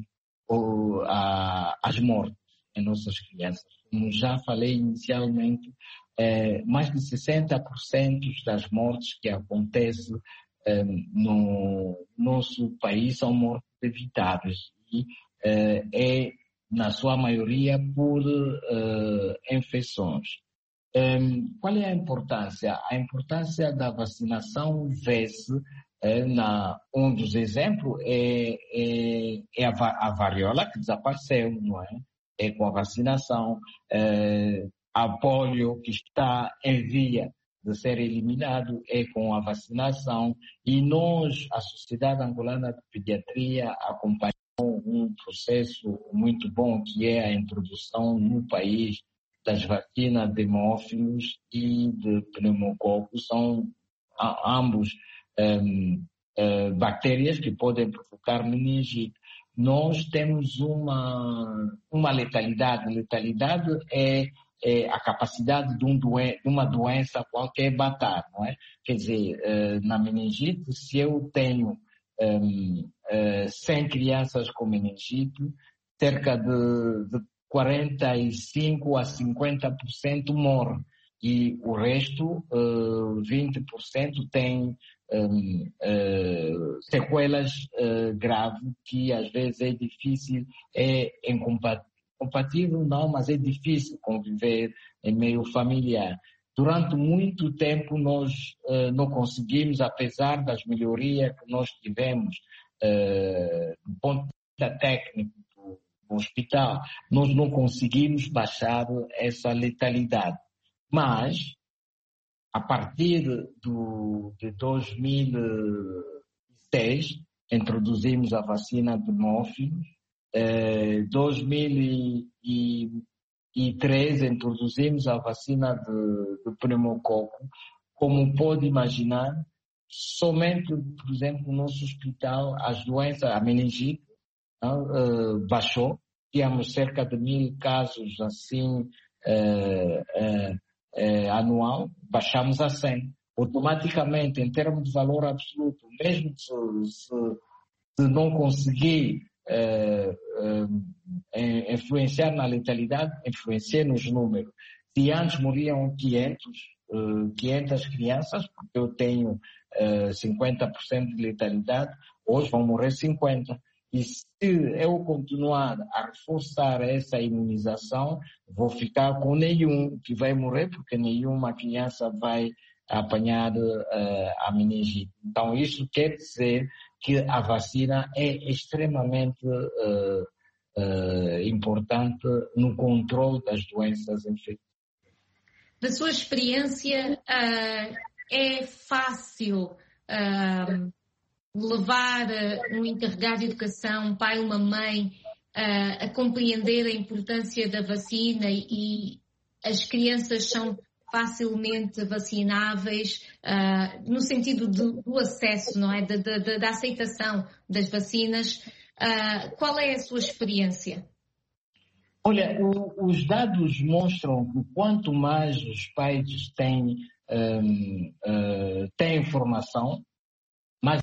as mortes em nossas crianças. Como já falei inicialmente, mais de 60% das mortes que acontecem no nosso país são mortes evitáveis e na sua maioria por infecções. Qual é a importância? A importância da vacinação vê-se um dos exemplos é a varíola que desapareceu, não é? É com a vacinação, a polio que está em via de ser eliminado é com a vacinação e nós, a Sociedade Angolana de Pediatria, acompanhamos um processo muito bom que é a introdução no país das vacinas de hemófilos e de pneumococcus. São ambos bactérias que podem provocar meningite. Nós temos uma letalidade. Letalidade é a capacidade de uma doença qualquer matar, não é? Quer dizer, na meningite, se eu tenho 100 crianças com meningite, cerca de 45 a 50% morre. E o resto, 20%, tem sequelas graves, que às vezes é difícil, é incompatível não, mas é difícil conviver em meio familiar. Durante muito tempo nós não conseguimos, apesar das melhorias que nós tivemos do ponto de vista técnico do hospital, nós não conseguimos baixar essa letalidade. Mas, a partir de 2006, introduzimos a vacina de mófilos. 2013, introduzimos a vacina de pneumococo. Como pode imaginar, somente, por exemplo, no nosso hospital, as doenças, a meningite, baixou. Tínhamos cerca de 1.000 casos assim anual, baixamos a 100. Automaticamente, em termos de valor absoluto, mesmo se não conseguir influenciar na letalidade, influencia nos números. Se antes morriam 500 crianças, porque eu tenho 50% de letalidade, hoje vão morrer 50%. E se eu continuar a reforçar essa imunização, vou ficar com nenhum que vai morrer, porque nenhuma criança vai apanhar a meningite. Então, isso quer dizer que a vacina é extremamente importante no controle das doenças infecciosas. Da sua experiência, é fácil levar um encarregado de educação, um pai, uma mãe, a compreender a importância da vacina e as crianças são facilmente vacináveis, no sentido do acesso, não é? Da aceitação das vacinas. Qual é a sua experiência? Olha, os dados mostram que quanto mais os pais têm informação, mais.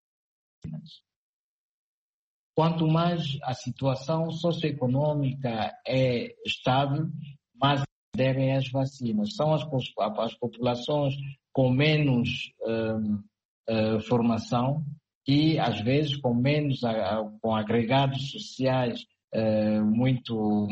Quanto mais a situação socioeconômica é estável, mais devem as vacinas. São as populações com menos formação e, às vezes, com agregados sociais muito,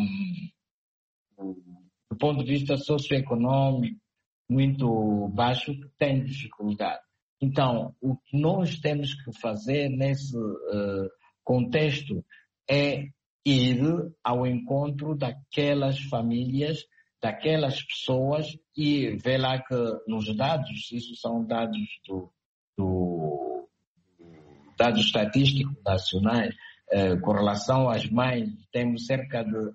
do ponto de vista socioeconômico, muito baixo, que têm dificuldade. Então, o que nós temos que fazer nesse contexto é ir ao encontro daquelas famílias, daquelas pessoas e ver lá que nos dados, isso são dados dados estatísticos nacionais, com relação às mães, temos cerca de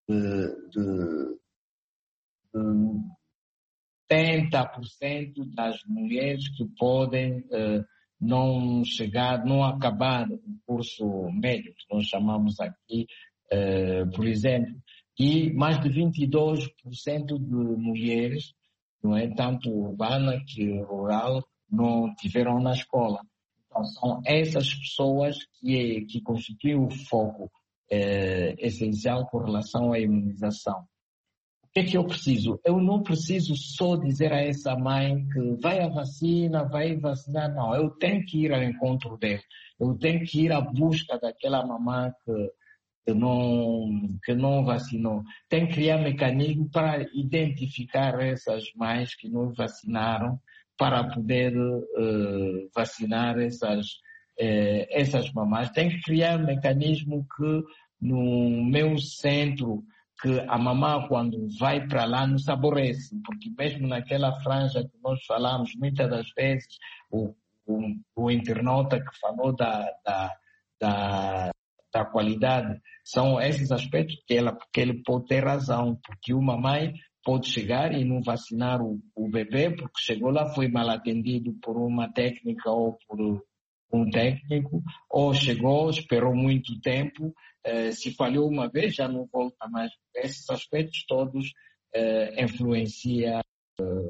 70% das mulheres que podem não acabar o curso médio, que nós chamamos aqui, por exemplo, e mais de 22% de mulheres, não é, tanto urbana que rural, não tiveram na escola. Então, são essas pessoas que constituem o foco essencial com relação à imunização. O que é que eu preciso? Eu não preciso só dizer a essa mãe que vai à vacina, vai vacinar. Não, eu tenho que ir ao encontro dele. Eu tenho que ir à busca daquela mamã que não vacinou. Tenho que criar mecanismo para identificar essas mães que não vacinaram, para poder vacinar essas mamães. Tenho que criar mecanismo que no meu centro, que a mamã, quando vai para lá, não se aborrece, porque mesmo naquela franja que nós falamos, muitas das vezes, o internauta que falou da qualidade, são esses aspectos que ele pode ter razão, porque uma mãe pode chegar e não vacinar o bebê, porque chegou lá, foi mal atendido por uma técnica ou por um técnico, ou chegou, esperou muito tempo, se falhou uma vez, já não volta mais. Esses aspectos todos influenciam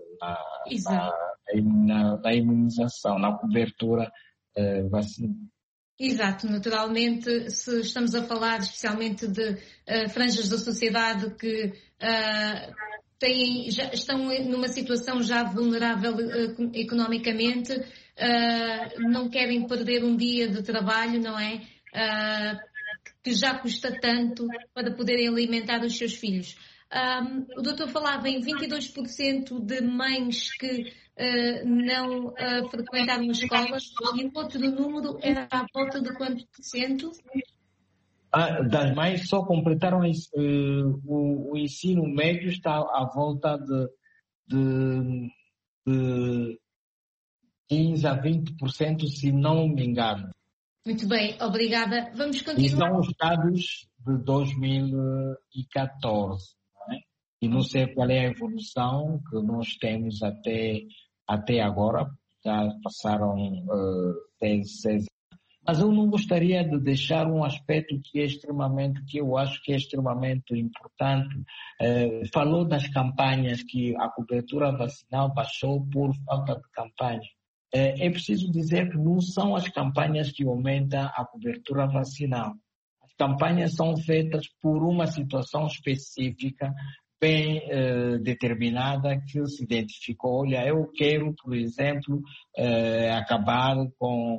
na imunização, na cobertura vacinal. Exato, naturalmente, se estamos a falar especialmente de franjas da sociedade que já estão numa situação já vulnerável economicamente, não querem perder um dia de trabalho, não é? Que já custa tanto para poderem alimentar os seus filhos. O doutor falava em 22% de mães que não frequentaram escolas, e o outro número era à volta de quanto por cento? Das mães só completaram o ensino médio, está à volta de 15% a 20%, se não me engano. Muito bem, obrigada. Vamos continuar. E são os dados de 2014. E não sei qual é a evolução que nós temos até agora, já passaram 6 anos. Mas eu não gostaria de deixar um aspecto que eu acho que é extremamente importante. Falou das campanhas, que a cobertura vacinal baixou por falta de campanha. É preciso dizer que não são as campanhas que aumentam a cobertura vacinal. As campanhas são feitas por uma situação específica, bem determinada, que se identificou. Olha, eu quero, por exemplo, acabar com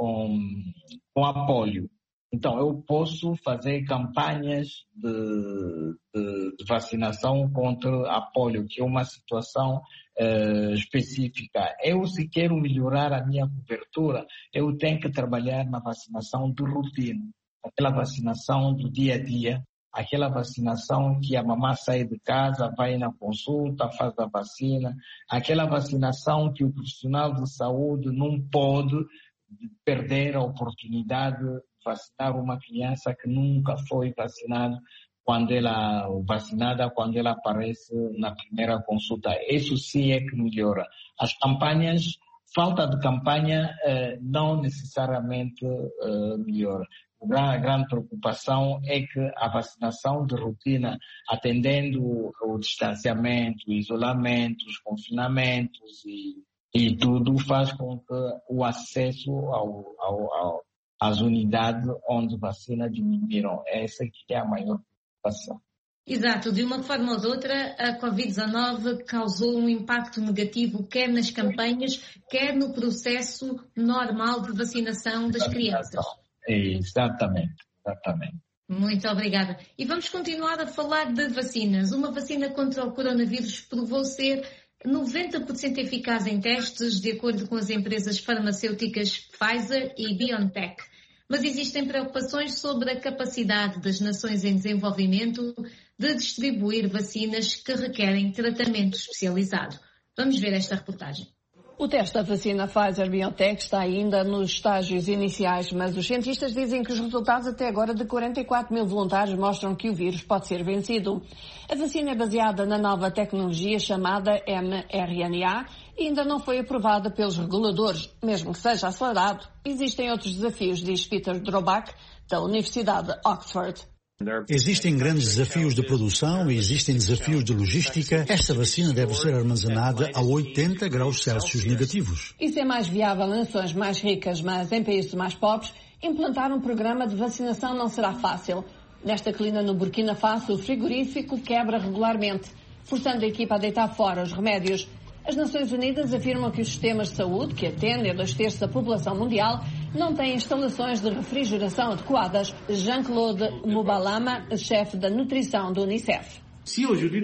a polio. Então, eu posso fazer campanhas de vacinação contra a polio, que é uma situação específica. Eu, se quero melhorar a minha cobertura, eu tenho que trabalhar na vacinação de rotina, aquela vacinação do dia a dia, aquela vacinação que a mamãe sai de casa, vai na consulta, faz a vacina, aquela vacinação que o profissional de saúde não pode perder a oportunidade de vacinar uma criança que nunca foi vacinada quando ela aparece na primeira consulta. Isso sim é que melhora. As campanhas, falta de campanha não necessariamente melhora. A grande preocupação é que a vacinação de rotina, atendendo o distanciamento, o isolamento, os confinamentos e tudo, faz com que o acesso às unidades onde vacina diminuíram. Essa que é a maior preocupação. Exato. De uma forma ou de outra, a Covid-19 causou um impacto negativo quer nas campanhas, quer no processo normal de vacinação das crianças. Exatamente. Muito obrigada. E vamos continuar a falar de vacinas. Uma vacina contra o coronavírus provou ser 90% eficaz em testes, de acordo com as empresas farmacêuticas Pfizer e BioNTech. Mas existem preocupações sobre a capacidade das nações em desenvolvimento de distribuir vacinas que requerem tratamento especializado. Vamos ver esta reportagem. O teste da vacina Pfizer-BioNTech está ainda nos estágios iniciais, mas os cientistas dizem que os resultados até agora de 44 mil voluntários mostram que o vírus pode ser vencido. A vacina é baseada na nova tecnologia chamada mRNA e ainda não foi aprovada pelos reguladores. Mesmo que seja acelerado, existem outros desafios, diz Peter Drobak, da Universidade de Oxford. Existem grandes desafios de produção e existem desafios de logística. Esta vacina deve ser armazenada a 80 graus Celsius negativos. Isso é mais viável em nações mais ricas, mas em países mais pobres, implantar um programa de vacinação não será fácil. Nesta colina no Burkina Faso, o frigorífico quebra regularmente, forçando a equipa a deitar fora os remédios. As Nações Unidas afirmam que os sistemas de saúde, que atendem a 2/3 da população mundial, não têm instalações de refrigeração adequadas. Jean-Claude Mubalama, chefe da nutrição do Unicef. Se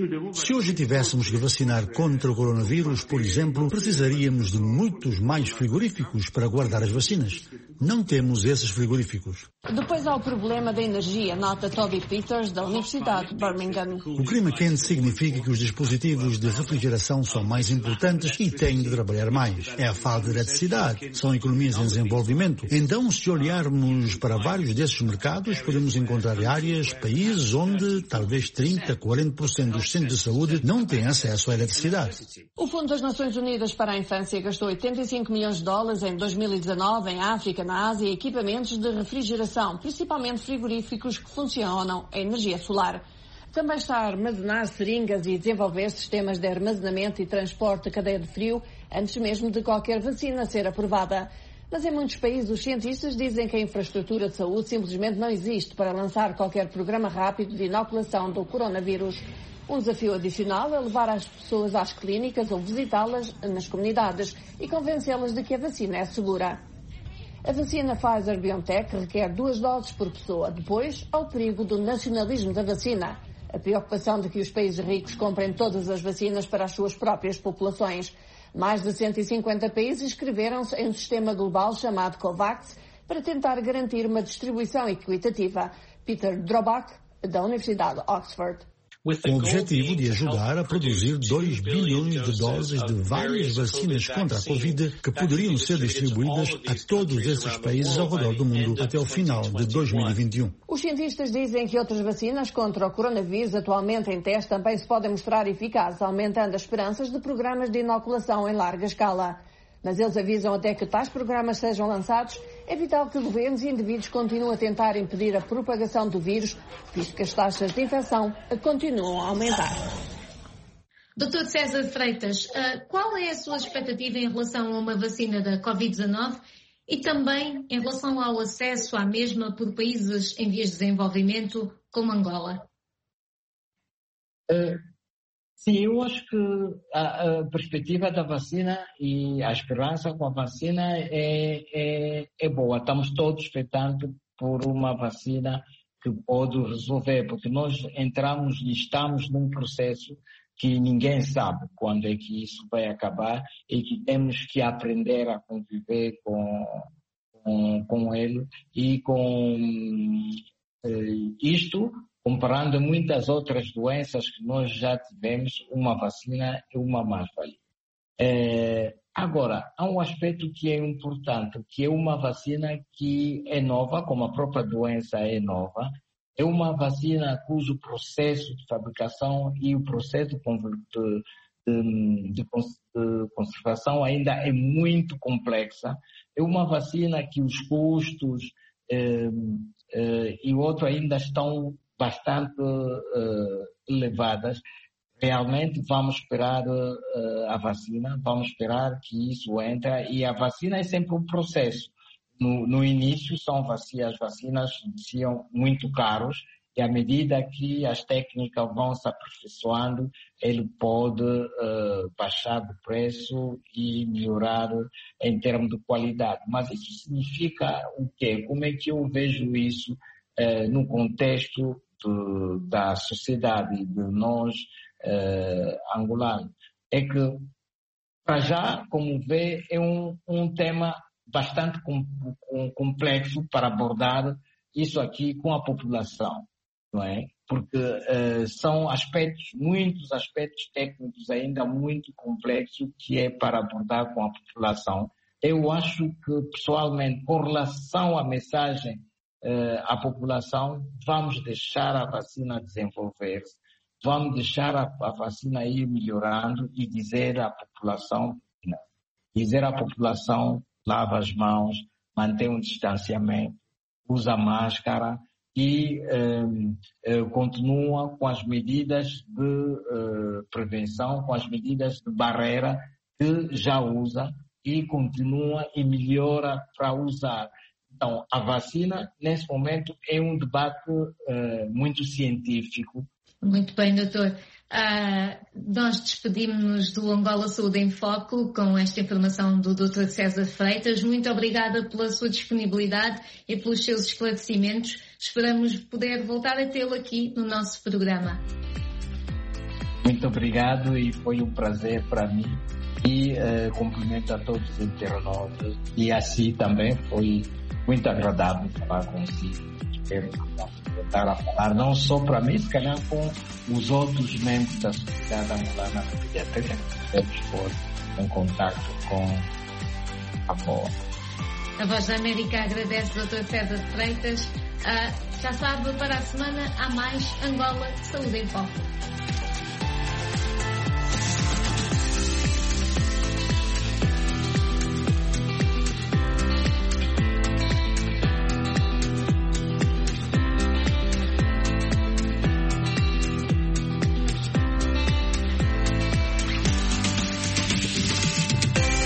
hoje tivéssemos que vacinar contra o coronavírus, por exemplo, precisaríamos de muitos mais frigoríficos para guardar as vacinas. Não temos esses frigoríficos. Depois há o problema da energia, nota Toby Peters, da Universidade de Birmingham. O clima quente significa que os dispositivos de refrigeração são mais importantes e têm de trabalhar mais. É a falta de eletricidade, são economias em desenvolvimento. Então, se olharmos para vários desses mercados, podemos encontrar áreas, países onde talvez 30, 40% dos centros de saúde não têm acesso à eletricidade. O Fundo das Nações Unidas para a Infância gastou 85 milhões de dólares em 2019 em África, na Ásia, em equipamentos de refrigeração, principalmente frigoríficos que funcionam a energia solar. Também está a armazenar seringas e desenvolver sistemas de armazenamento e transporte de cadeia de frio antes mesmo de qualquer vacina ser aprovada. Mas em muitos países os cientistas dizem que a infraestrutura de saúde simplesmente não existe para lançar qualquer programa rápido de inoculação do coronavírus. Um desafio adicional é levar as pessoas às clínicas ou visitá-las nas comunidades e convencê-las de que a vacina é segura. A vacina Pfizer-BioNTech requer 2 doses por pessoa. Depois, há o perigo do nacionalismo da vacina. A preocupação de que os países ricos comprem todas as vacinas para as suas próprias populações. Mais de 150 países inscreveram-se em um sistema global chamado COVAX para tentar garantir uma distribuição equitativa. Peter Drobak, da Universidade de Oxford. Com o objetivo de ajudar a produzir 2 bilhões de doses de várias vacinas contra a Covid que poderiam ser distribuídas a todos esses países ao redor do mundo até o final de 2021. Os cientistas dizem que outras vacinas contra o coronavírus atualmente em teste também se podem mostrar eficazes, aumentando as esperanças de programas de inoculação em larga escala. Mas eles avisam até que tais programas sejam lançados, é vital que governos e indivíduos continuem a tentar impedir a propagação do vírus, visto que as taxas de infecção continuam a aumentar. Dr. César Freitas, qual é a sua expectativa em relação a uma vacina da Covid-19 e também em relação ao acesso à mesma por países em vias de desenvolvimento como Angola? Sim, eu acho que a perspectiva da vacina e a esperança com a vacina é boa. Estamos todos esperando por uma vacina que pode resolver, porque nós entramos e estamos num processo que ninguém sabe quando é que isso vai acabar e que temos que aprender a conviver com ele e com isto. Comparando muitas outras doenças que nós já tivemos, uma vacina é uma mais-valia. Agora, há um aspecto que é importante, que é uma vacina que é nova, como a própria doença é nova. É uma vacina cujo processo de fabricação e o processo de conservação ainda é muito complexa. É uma vacina que os custos e outro ainda estão bastante elevadas. Realmente vamos esperar a vacina, vamos esperar que isso entre, e a vacina é sempre um processo. No início as vacinas são muito caros e à medida que as técnicas vão se aperfeiçoando, ele pode baixar de preço e melhorar em termos de qualidade. Mas isso significa o quê? Como é que eu vejo isso no contexto da sociedade de nós angolanos? É que, para já, como vê, é um tema bastante complexo para abordar isso aqui com a população, não é? Porque são muitos aspectos técnicos ainda muito complexos que é para abordar com a população. Eu acho que, pessoalmente, com relação à mensagem à população, vamos deixar a vacina desenvolver-se, vamos deixar a vacina ir melhorando e dizer à população, lava as mãos, mantém um distanciamento, usa máscara e continua com as medidas de prevenção, com as medidas de barreira que já usa e continua e melhora para usar. Então, a vacina, nesse momento, é um debate muito científico. Muito bem, doutor. Nós despedimos-nos do Angola Saúde em Foco com esta informação do Dr. César Freitas. Muito obrigada pela sua disponibilidade e pelos seus esclarecimentos. Esperamos poder voltar a tê-lo aqui no nosso programa. Muito obrigado e foi um prazer para mim. E cumprimento a todos os internautas. E assim também foi muito agradável falar consigo. Espero voltar a falar, não só para mim, se calhar com os outros membros da sociedade angolana da pediatria, que podemos pôr em contato com a BOA. A Voz da América agradece ao Dr. César Freitas. Já sabe, para a semana há mais Angola Saúde em Foco.